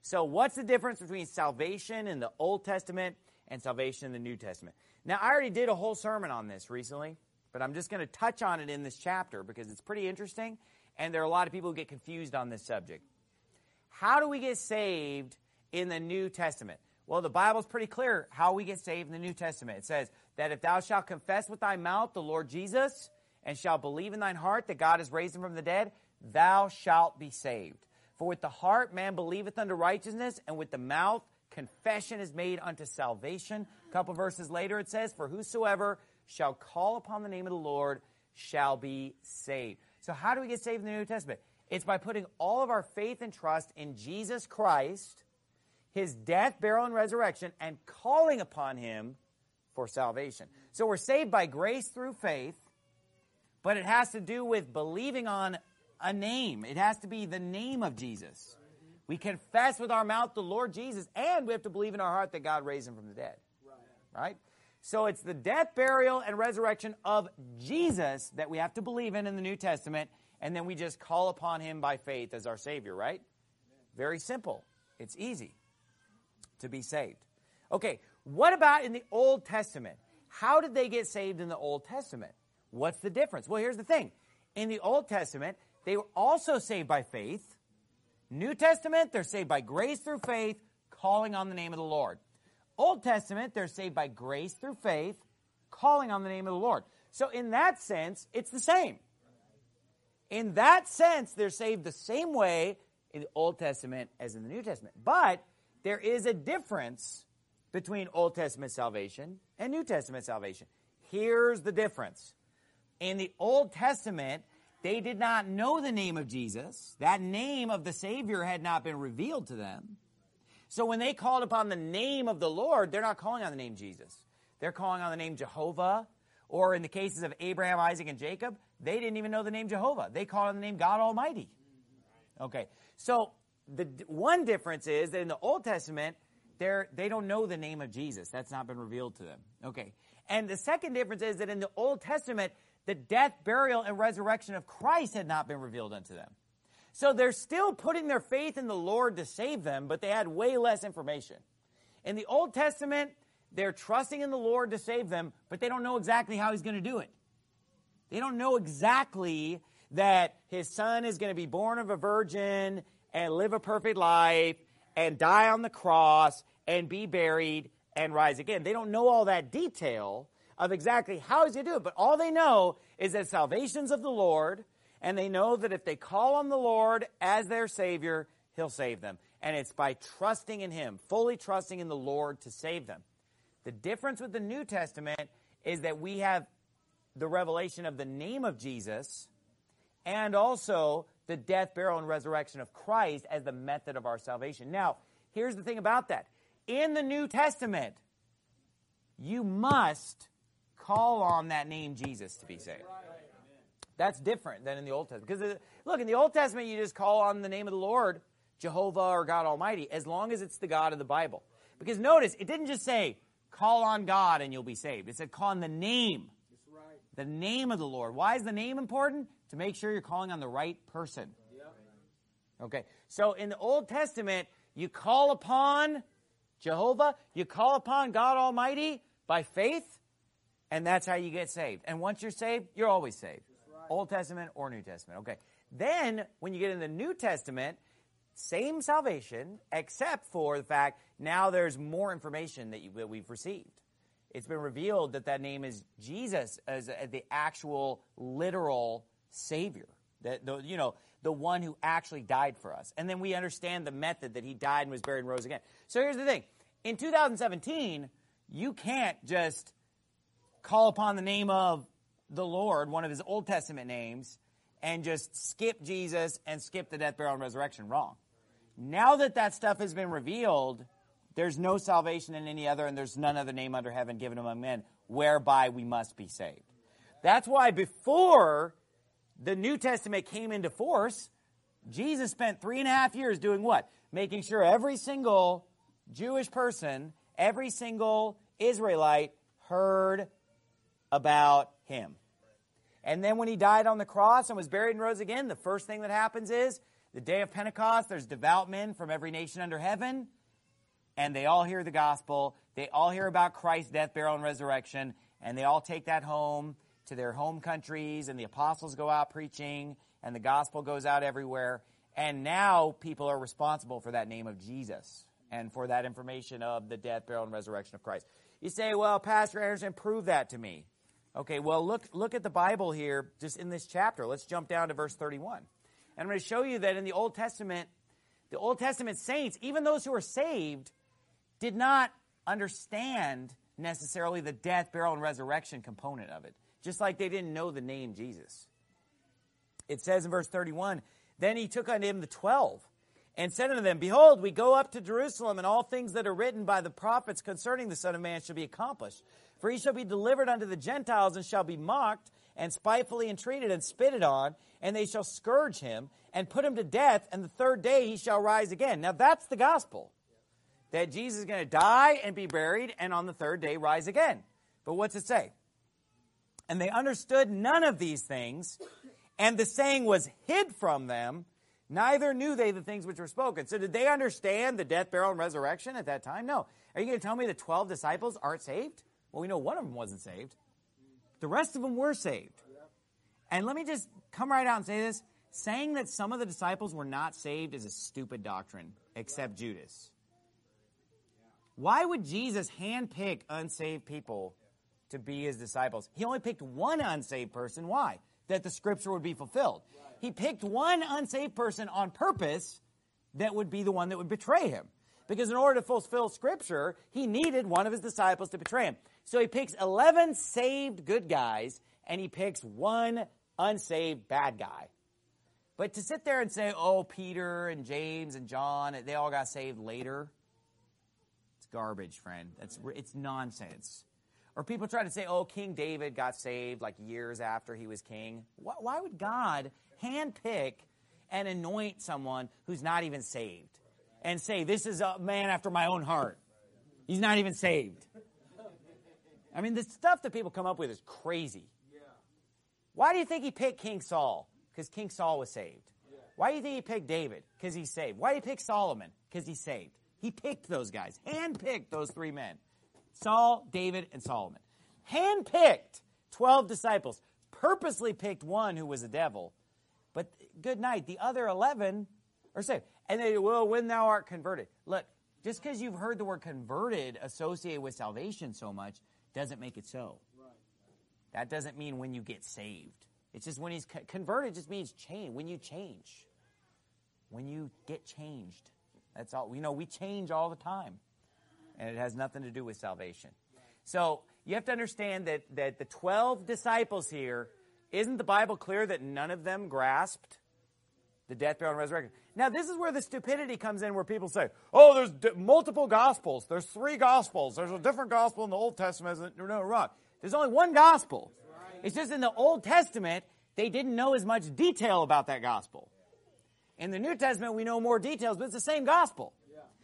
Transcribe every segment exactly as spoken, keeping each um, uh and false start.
So what's the difference between salvation in the Old Testament and salvation in the New Testament? Now, I already did a whole sermon on this recently, but I'm just going to touch on it in this chapter because it's pretty interesting, and there are a lot of people who get confused on this subject. How do we get saved in the New Testament? Well, the Bible's pretty clear how we get saved in the New Testament. It says that if thou shalt confess with thy mouth the Lord Jesus and shalt believe in thine heart that God has raised him from the dead, thou shalt be saved. For with the heart man believeth unto righteousness, and with the mouth confession is made unto salvation. A couple verses later it says, for whosoever shall call upon the name of the Lord shall be saved. So how do we get saved in the New Testament? It's by putting all of our faith and trust in Jesus Christ, his death, burial, and resurrection, and calling upon him for salvation. So we're saved by grace through faith, but it has to do with believing on a name. It has to be the name of Jesus. We confess with our mouth the Lord Jesus, and we have to believe in our heart that God raised him from the dead. Right? So it's the death, burial, and resurrection of Jesus that we have to believe in in the New Testament, and then we just call upon him by faith as our Savior, right? Very simple. It's easy to be saved. Okay, what about in the Old Testament? How did they get saved in the Old Testament? What's the difference? Well, here's the thing. In the Old Testament, they were also saved by faith. New Testament, they're saved by grace through faith, calling on the name of the Lord. Old Testament, they're saved by grace through faith, calling on the name of the Lord. So in that sense, it's the same. In that sense, they're saved the same way in the Old Testament as in the New Testament. But there is a difference between Old Testament salvation and New Testament salvation. Here's the difference. In the Old Testament, they did not know the name of Jesus. That name of the Savior had not been revealed to them. So when they called upon the name of the Lord, they're not calling on the name Jesus. They're calling on the name Jehovah. Or in the cases of Abraham, Isaac, and Jacob, they didn't even know the name Jehovah. They called on the name God Almighty. Okay, so the one difference is that in the Old Testament, they're, they don't know the name of Jesus. That's not been revealed to them. Okay, and the second difference is that in the Old Testament, the death, burial, and resurrection of Christ had not been revealed unto them. So they're still putting their faith in the Lord to save them, but they had way less information. In the Old Testament, they're trusting in the Lord to save them, but they don't know exactly how he's going to do it. They don't know exactly that his son is going to be born of a virgin and live a perfect life and die on the cross and be buried and rise again. They don't know all that detail of exactly how he's going to do it, but all they know is that salvation's of the Lord, and they know that if they call on the Lord as their Savior, he'll save them. And it's by trusting in him, fully trusting in the Lord to save them. The difference with the New Testament is that we have the revelation of the name of Jesus and also the death, burial, and resurrection of Christ as the method of our salvation. Now, here's the thing about that. In the New Testament, you must call on that name Jesus to be saved. That's different than in the Old Testament. Because, look, in the Old Testament, you just call on the name of the Lord, Jehovah or God Almighty, as long as it's the God of the Bible. Because notice, it didn't just say, call on God and you'll be saved. It said, call on the name. That's right. The name of the Lord. Why is the name important? To make sure you're calling on the right person. Yep. Okay, so in the Old Testament, you call upon Jehovah, you call upon God Almighty by faith, and that's how you get saved. And once you're saved, you're always saved. Right. Old Testament or New Testament. Okay. Then, when you get in the New Testament, same salvation, except for the fact now there's more information that, you, that we've received. It's been revealed that that name is Jesus as, as the actual, literal Savior. That the, you know, the one who actually died for us. And then we understand the method that he died and was buried and rose again. So here's the thing. In two thousand seventeen, you can't just call upon the name of the Lord, one of his Old Testament names, and just skip Jesus and skip the death, burial, and resurrection. Wrong. Now that that stuff has been revealed, there's no salvation in any other, and there's none other name under heaven given among men whereby we must be saved. That's why before the New Testament came into force, Jesus spent three and a half years doing what? Making sure every single Jewish person, every single Israelite heard about him. And then when he died on the cross and was buried and rose again, the first thing that happens is The day of Pentecost, there's devout men from every nation under heaven, and they all hear the gospel. They all hear about Christ's death, burial, and resurrection, and they all take that home to their home countries, and the apostles go out preaching, and the gospel goes out everywhere. And now people are responsible for that name of Jesus and for that information of the death, burial, and resurrection of Christ. You say, well, Pastor Anderson, prove that to me. Okay, well, look, look at the Bible here just in this chapter. Let's jump down to verse thirty-one. And I'm going to show you that in the Old Testament, the Old Testament saints, even those who are saved, did not understand necessarily the death, burial, and resurrection component of it. Just like they didn't know the name Jesus. It says in verse thirty-one, then he took unto him the twelve, and said unto them, behold, we go up to Jerusalem, and all things that are written by the prophets concerning the Son of Man shall be accomplished. For he shall be delivered unto the Gentiles, and shall be mocked, and spitefully entreated, and spitted on, and they shall scourge him, and put him to death, and the third day he shall rise again. Now that's the gospel. That Jesus is going to die and be buried, and on the third day rise again. But what's it say? And they understood none of these things, and the saying was hid from them, neither knew they the things which were spoken. So did they understand the death, burial, and resurrection at that time? No. Are you going to tell me the twelve disciples aren't saved? Well, we know one of them wasn't saved. The rest of them were saved. And let me just come right out and say this. Saying that some of the disciples were not saved is a stupid doctrine, except Judas. Why would Jesus handpick unsaved people to be his disciples? He only picked one unsaved person. Why? That the scripture would be fulfilled. He picked one unsaved person on purpose that would be the one that would betray him. Because in order to fulfill scripture, he needed one of his disciples to betray him. So he picks eleven saved good guys, and he picks one unsaved bad guy. But to sit there and say, oh, Peter and James and John, they all got saved later, it's garbage, friend. That's, it's nonsense. Or people try to say, oh, King David got saved like years after he was king. Why, why would God handpick and anoint someone who's not even saved and say, this is a man after my own heart? He's not even saved. I mean, the stuff that people come up with is crazy. Why do you think he picked King Saul? Because King Saul was saved. Why do you think he picked David? Because he's saved. Why do you pick Solomon? Because he's saved. He picked those guys, handpicked those three men. Saul, David, and Solomon. Handpicked twelve disciples. Purposely picked one who was a devil. But good night. The other eleven are saved. And they, well, when thou art converted. Look, just because you've heard the word converted associated with salvation so much doesn't make it so. That doesn't mean when you get saved. It's just when he's co- converted just means change. When you change. When you get changed. That's all. You know, we change all the time. And it has nothing to do with salvation. So you have to understand that, that the twelve disciples here, isn't the Bible clear that none of them grasped the death, burial, and resurrection? Now, this is where the stupidity comes in, where people say, oh, there's d- multiple gospels. There's three gospels. There's a different gospel in the Old Testament. No, no, wrong. There's only one gospel. It's just in the Old Testament, they didn't know as much detail about that gospel. In the New Testament, we know more details, but it's the same gospel.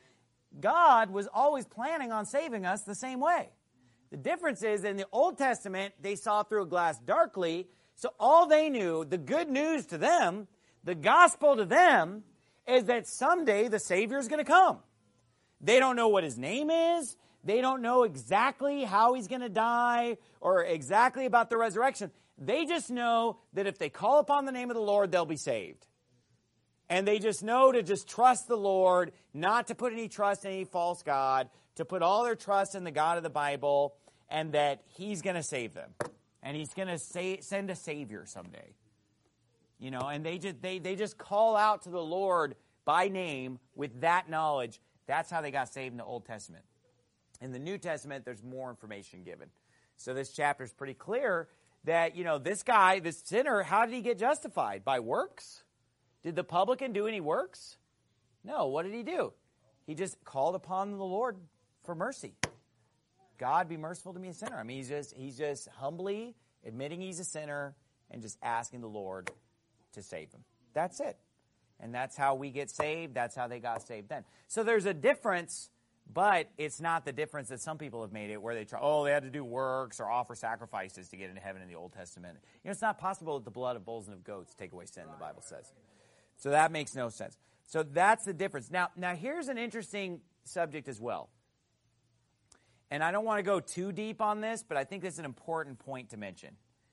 God was always planning on saving us the same way. The difference is, in the Old Testament, they saw through a glass darkly, so all they knew, the good news to them, the gospel to them, is that someday the Savior is going to come. They don't know what his name is. They don't know exactly how he's going to die or exactly about the resurrection. They just know that if they call upon the name of the Lord, they'll be saved. And they just know to just trust the Lord, not to put any trust in any false god, to put all their trust in the God of the Bible, and that he's going to save them. And he's going to sa- send a Savior someday. You know, and they just, they, they just call out to the Lord by name with that knowledge. That's how they got saved in the Old Testament. In the New Testament, there's more information given. So this chapter is pretty clear that, you know, this guy, this sinner, how did he get justified? By works? Did the publican do any works? No. What did he do? He just called upon the Lord for mercy. God, be merciful to me, a sinner. I mean, he's just, he's just humbly admitting he's a sinner and just asking the Lord to save him. That's it. And that's how we get saved. That's how they got saved then. So there's a difference, but it's not the difference that some people have made it, where they try, oh, they had to do works or offer sacrifices to get into heaven in the Old Testament. You know, it's not possible that the blood of bulls and of goats take away sin, the Bible says. So that makes no sense. So that's the difference. Now, now here's an interesting subject as well. And I don't want to go too deep on this, but I think this is an important point to mention.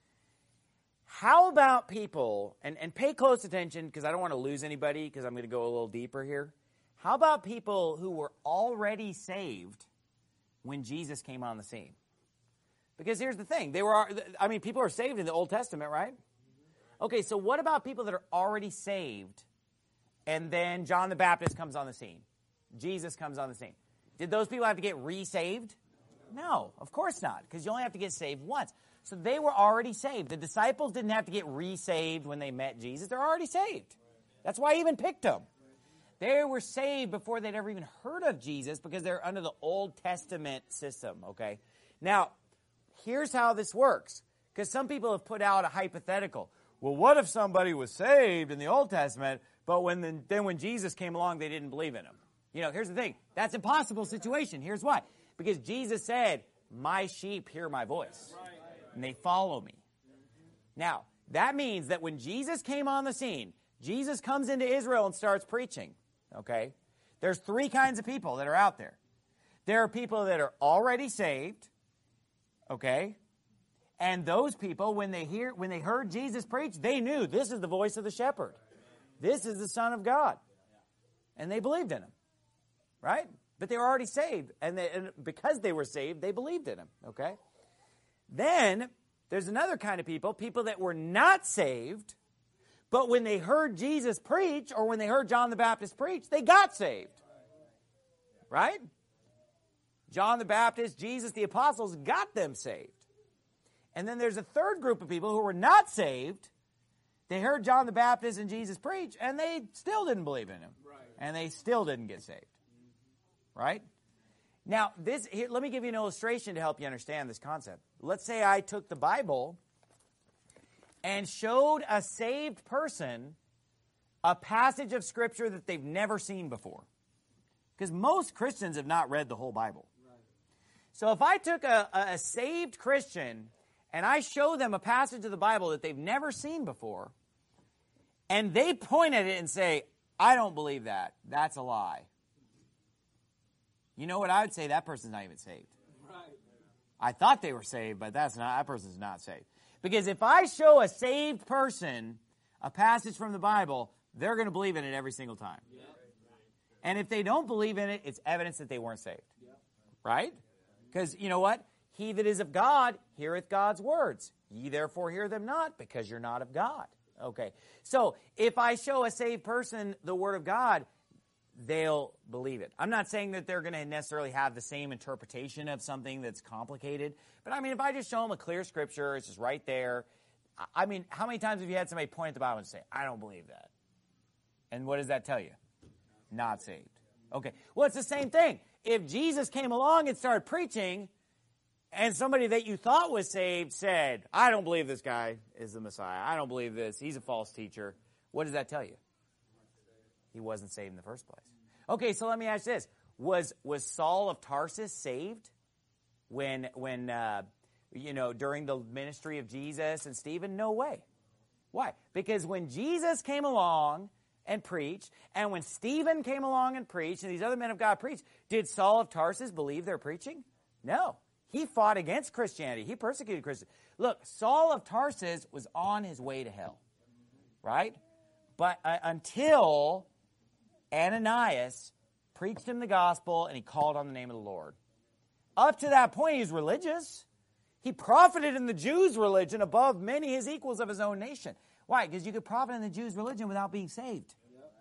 How about people, and, and pay close attention because I don't want to lose anybody because I'm going to go a little deeper here. How about people who were already saved when Jesus came on the scene? Because here's the thing. They were, I mean, people are saved in the Old Testament, right? Okay, so what about people that are already saved and then John the Baptist comes on the scene? Jesus comes on the scene. Did those people have to get re-saved? No, of course not, because you only have to get saved once. So they were already saved. The disciples didn't have to get re-saved when they met Jesus. They're already saved. That's why he even picked them. They were saved before they'd ever even heard of Jesus because they're under the Old Testament system, okay? Now, here's how this works, because some people have put out a hypothetical. Well, what if somebody was saved in the Old Testament, but when the, then when Jesus came along, they didn't believe in him? You know, here's the thing. That's an impossible situation. Here's why. Because Jesus said, my sheep hear my voice, and they follow me. Now, that means that when Jesus came on the scene, Jesus comes into Israel and starts preaching, okay? There's three kinds of people that are out there. There are people that are already saved, okay? And those people, when they hear, when they heard Jesus preach, they knew this is the voice of the shepherd. This is the Son of God. And they believed in him, right? But they were already saved. And, they, and because they were saved, they believed in him, okay? Then there's another kind of people, people that were not saved, but when they heard Jesus preach or when they heard John the Baptist preach, they got saved, right? John the Baptist, Jesus, the apostles got them saved. And then there's a third group of people who were not saved. They heard John the Baptist and Jesus preach, and they still didn't believe in him. Right. And they still didn't get saved. Right? Now, this here, let me give you an illustration to help you understand this concept. Let's say I took the Bible and showed a saved person a passage of Scripture that they've never seen before. Because most Christians have not read the whole Bible. Right. So if I took a, a saved Christian and I show them a passage of the Bible that they've never seen before, and they point at it and say, I don't believe that. That's a lie. You know what I would say? That person's not even saved. Right. I thought they were saved, but that's not, that person's not saved. Because if I show a saved person a passage from the Bible, they're going to believe in it every single time. Yep. And if they don't believe in it, it's evidence that they weren't saved. Yep. Right? Because you know what? He that is of God heareth God's words. Ye therefore hear them not, because you're not of God. Okay. So if I show a saved person the Word of God, they'll believe it. I'm not saying that they're going to necessarily have the same interpretation of something that's complicated. But I mean, if I just show them a clear Scripture, it's just right there. I mean, how many times have you had somebody point at the Bible and say, I don't believe that? And what does that tell you? Not saved. Okay. Well, it's the same thing. If Jesus came along and started preaching, and somebody that you thought was saved said, I don't believe this guy is the Messiah. I don't believe this. He's a false teacher. What does that tell you? He wasn't saved in the first place. Okay, so let me ask this. Was was Saul of Tarsus saved when, when uh, you know, during the ministry of Jesus and Stephen? No way. Why? Because when Jesus came along and preached, and when Stephen came along and preached, and these other men of God preached, did Saul of Tarsus believe their preaching? No. He fought against Christianity. He persecuted Christians. Look, Saul of Tarsus was on his way to hell, right? But uh, until Ananias preached him the gospel and he called on the name of the Lord. Up to that point, he was religious. He profited in the Jews' religion above many his equals of his own nation. Why? Because you could profit in the Jews' religion without being saved.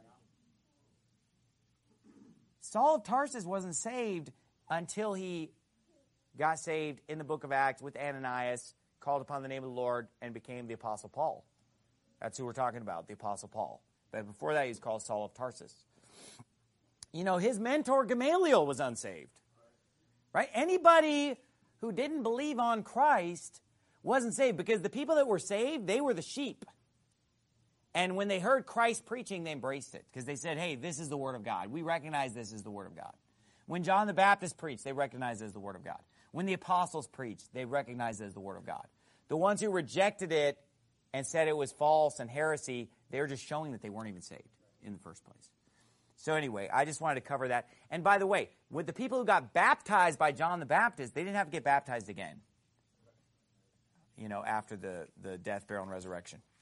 Saul of Tarsus wasn't saved until he got saved in the book of Acts with Ananias, called upon the name of the Lord, and became the Apostle Paul. That's who we're talking about, the Apostle Paul. But before that, he's called Saul of Tarsus. You know, his mentor Gamaliel was unsaved. Right? Anybody who didn't believe on Christ wasn't saved, because the people that were saved, they were the sheep. And when they heard Christ preaching, they embraced it, because they said, hey, this is the Word of God. We recognize this is the Word of God. When John the Baptist preached, they recognized it as the Word of God. When the apostles preached, they recognized it as the Word of God. The ones who rejected it and said it was false and heresy, they were just showing that they weren't even saved in the first place. So anyway, I just wanted to cover that. And by the way, with the people who got baptized by John the Baptist, they didn't have to get baptized again, you know, after the, the death, burial, and resurrection.